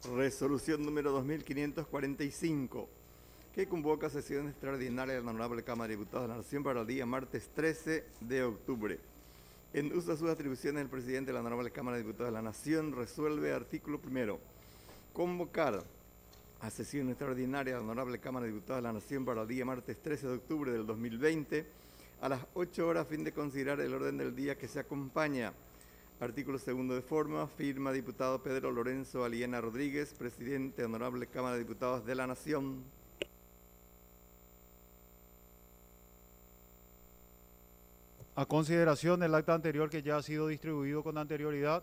Resolución número 2545, que convoca sesión extraordinaria de la Honorable Cámara de Diputados de la Nación para el día martes 13 de octubre. En uso de sus atribuciones, el presidente de la Honorable Cámara de Diputados de la Nación resuelve, artículo primero, convocar a sesión extraordinaria de la Honorable Cámara de Diputados de la Nación para el día martes 13 de octubre del 2020 a las 8 horas a fin de considerar el orden del día que se acompaña. Artículo segundo de forma, firma diputado Pedro Lorenzo Aliena Rodríguez, presidente, Honorable Cámara de Diputados de la Nación. A consideración del acta anterior que ya ha sido distribuido con anterioridad.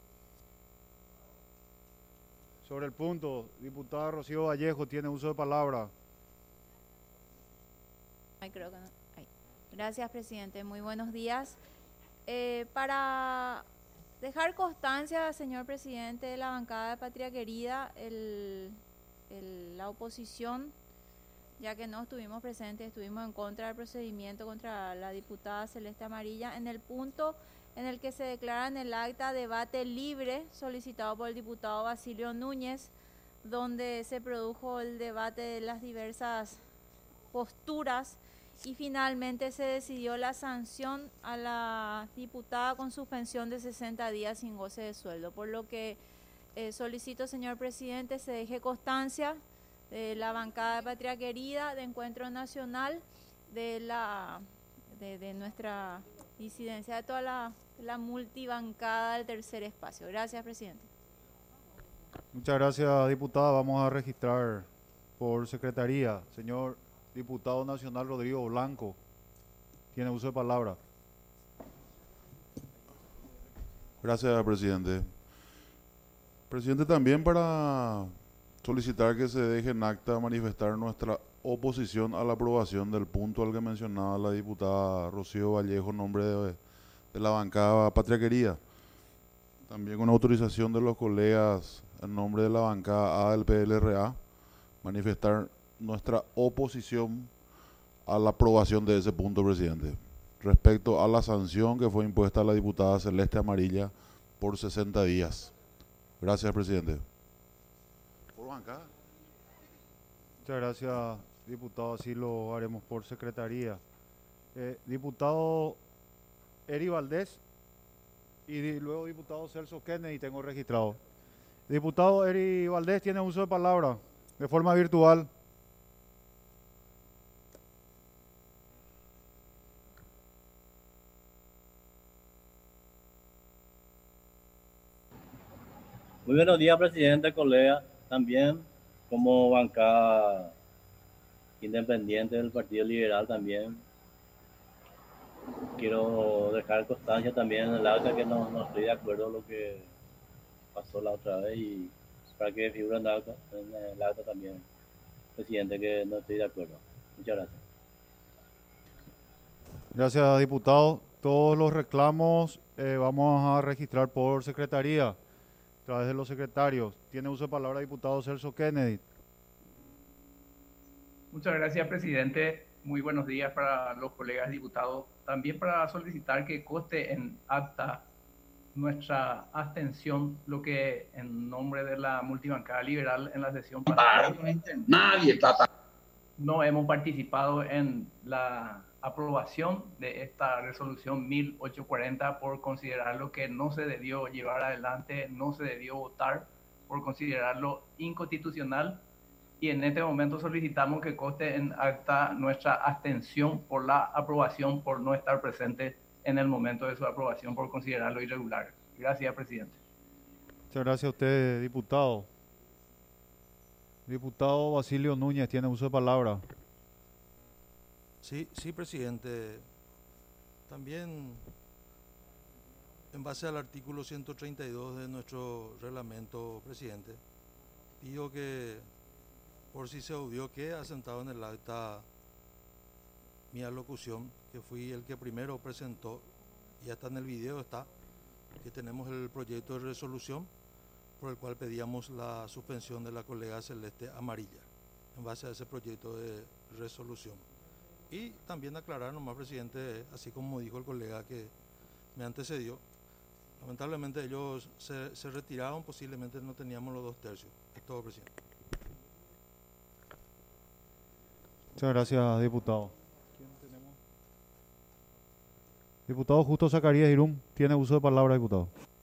Sobre el punto, diputada Rocío Vallejo tiene uso de palabra. Creo que no. Ahí. Gracias, presidente. Muy buenos días. Para dejar constancia, señor presidente de la bancada de Patria Querida, la oposición, ya que no estuvimos presentes, estuvimos en contra del procedimiento contra la diputada Celeste Amarilla, en el punto en el que se declara en el acta debate libre solicitado por el diputado Basilio Núñez, donde se produjo el debate de las diversas posturas y finalmente se decidió la sanción a la diputada con suspensión de 60 días sin goce de sueldo, por lo que solicito, señor presidente, se deje constancia de la bancada de Patria Querida, de Encuentro Nacional, de nuestra disidencia, de toda la multibancada del tercer espacio. Gracias, presidente. Muchas gracias, diputada. Vamos a registrar por secretaría. Señor diputado nacional Rodrigo Blanco, tiene uso de palabra. Gracias, presidente. Presidente, también para solicitar que se deje en acta manifestar nuestra oposición a la aprobación del punto al que mencionaba la diputada Rocío Vallejo en nombre de la bancada Patria Querida. También con autorización de los colegas en nombre de la bancada A del PLRA, manifestar nuestra oposición a la aprobación de ese punto, presidente, respecto a la sanción que fue impuesta a la diputada Celeste Amarilla por 60 días. Gracias, presidente. Por bancada. Muchas gracias, diputado. Así lo haremos por secretaría. Diputado Eri Valdés y luego diputado Celso Kennedy tengo registrado. Diputado Eri Valdés tiene uso de palabra de forma virtual. Muy buenos días, presidente, colega. También como bancada independiente del Partido Liberal también quiero dejar constancia también en el acta que no estoy de acuerdo con lo que pasó la otra vez y para que figure en el acta también, presidente, que no estoy de acuerdo. Muchas gracias. Gracias, diputado. Todos los reclamos vamos a registrar por secretaría a través de los secretarios. Tiene uso de palabra diputado Celso Kennedy. Muchas gracias, presidente. Muy buenos días para los colegas diputados. También para solicitar que conste en acta nuestra abstención, lo que en nombre de la multibancada liberal en la sesión pasada no hemos participado en la aprobación de esta resolución 1840 por considerarlo que no se debió llevar adelante, no se debió votar, por considerarlo inconstitucional. Y en este momento solicitamos que conste en acta nuestra abstención por la aprobación, por no estar presente en el momento de su aprobación, por considerarlo irregular. Gracias, presidente. Muchas gracias a usted, diputado. Diputado Basilio Núñez tiene uso de palabra. Sí, presidente. También, en base al artículo 132 de nuestro reglamento, presidente, pido que, por si se obvió, que ha sentado en el acta mi alocución, que fui el que primero presentó, y hasta en el video está, que tenemos el proyecto de resolución por el cual pedíamos la suspensión de la colega Celeste Amarilla, en base a ese proyecto de resolución. Y también aclarar nomás, presidente, así como dijo el colega que me antecedió, Lamentablemente ellos se retiraron, posiblemente no teníamos los 2/3. Es todo, presidente. Muchas gracias, diputado. Diputado Justo Zacarías Irum, tiene uso de palabra, diputado.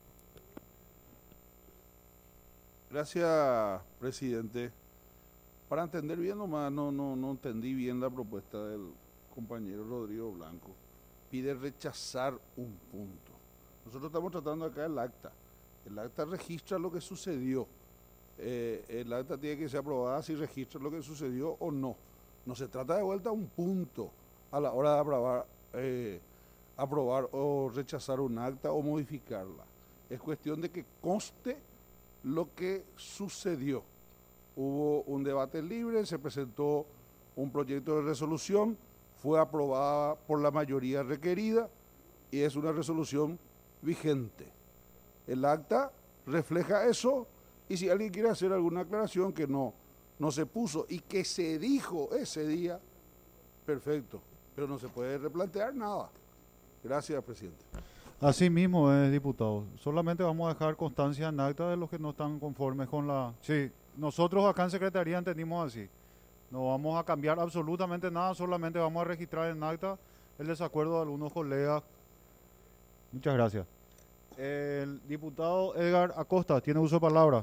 Gracias, presidente. Para entender bien nomás, no entendí bien la propuesta del compañero Rodrigo Blanco. Pide rechazar un punto. Nosotros estamos tratando acá el acta. El acta registra lo que sucedió. El acta tiene que ser aprobada si registra lo que sucedió o no. No se trata de vuelta a un punto a la hora de aprobar o rechazar un acta o modificarla. Es cuestión de que conste lo que sucedió. Hubo un debate libre, se presentó un proyecto de resolución, fue aprobada por la mayoría requerida y es una resolución vigente. El acta refleja eso y si alguien quiere hacer alguna aclaración que no se puso y que se dijo ese día, perfecto, pero no se puede replantear nada. Gracias, presidente. Así mismo es, diputado. Solamente vamos a dejar constancia en acta de los que no están conformes con la... Sí, nosotros acá en Secretaría entendimos así. No vamos a cambiar absolutamente nada, solamente vamos a registrar en acta el desacuerdo de algunos colegas. Muchas gracias. El diputado Edgar Acosta tiene uso de palabra.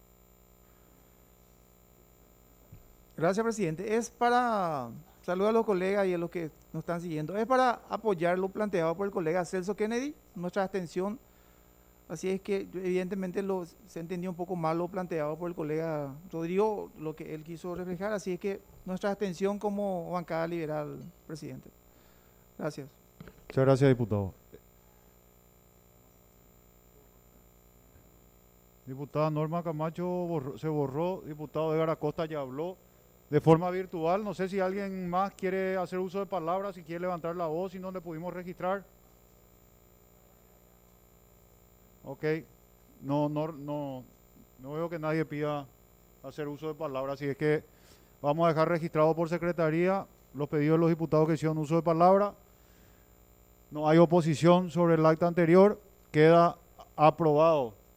Gracias, presidente. Es para, saludo a los colegas y a los que nos están siguiendo, es para apoyar lo planteado por el colega Celso Kennedy, nuestra abstención. Así es que evidentemente se entendió un poco mal lo planteado por el colega Rodrigo, lo que él quiso reflejar, así es que nuestra abstención como bancada liberal, presidente. Gracias. Muchas gracias, diputado. Diputada Norma Camacho se borró, diputado Edgar Acosta ya habló de forma virtual. No sé si alguien más quiere hacer uso de palabras, si quiere levantar la voz, si no le pudimos registrar. Ok, no veo que nadie pida hacer uso de palabras, así es que vamos a dejar registrado por secretaría los pedidos de los diputados que hicieron uso de palabra. No hay oposición sobre el acta anterior, queda aprobado.